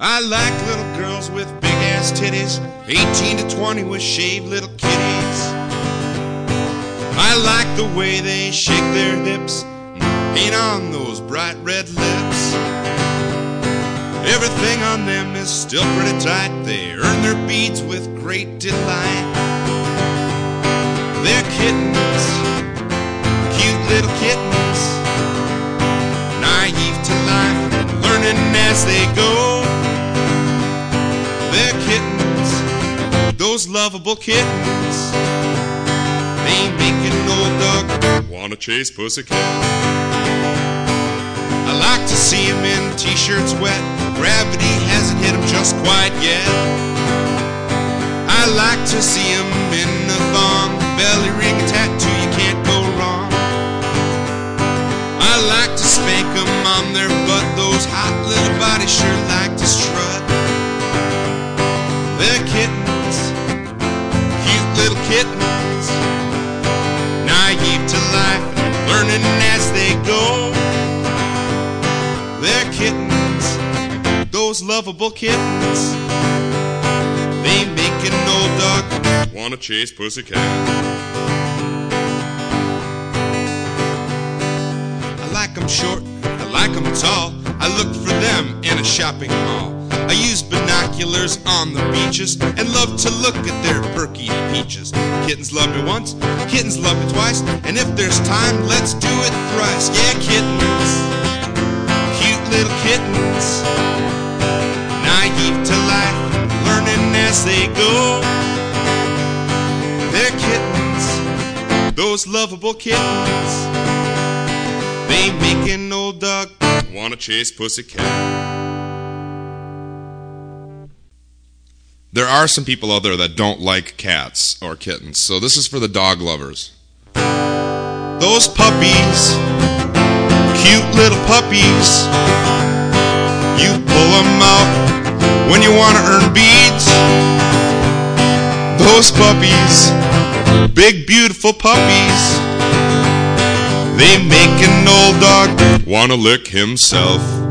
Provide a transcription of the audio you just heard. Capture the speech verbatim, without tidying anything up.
I like little girls with big-ass titties, eighteen to twenty with shaved little kitties. I like the way they shake their hips, paint on those bright red lips. Everything on them is still pretty tight. They earn their beads with great delight. They're kittens, cute little kittens, naive to life, learning as they go. They're kittens, those lovable kittens. They make an old dog wanna chase pussycat. I like to see him in t-shirts wet. Gravity hasn't hit him just quite yet. I like to see him in a thong, belly ring, a tattoo, you can't go wrong. I like to spank them on their butt. Those hot little bodies sure like to strut. They're kittens, cute little kittens, naive to life and learning as they go. They're kittens, those lovable kittens. They make an old dog wanna chase pussycat. I like 'em short, I like 'em tall. I look for them in a shopping mall. I use binoculars on the beaches and love to look at their perky peaches. Kittens love me once, kittens love me twice, and if there's time, let's do it thrice. Yeah, kittens, cute little kittens, naive to life, learning as they go. They're kittens, those lovable kittens. They make an old dog wanna chase pussycat. There are some people out there that don't like cats or kittens, so this is for the dog lovers. Those puppies, cute little puppies, you pull them out when you want to earn beads. Those puppies, big beautiful puppies, they make an old dog wanna lick himself.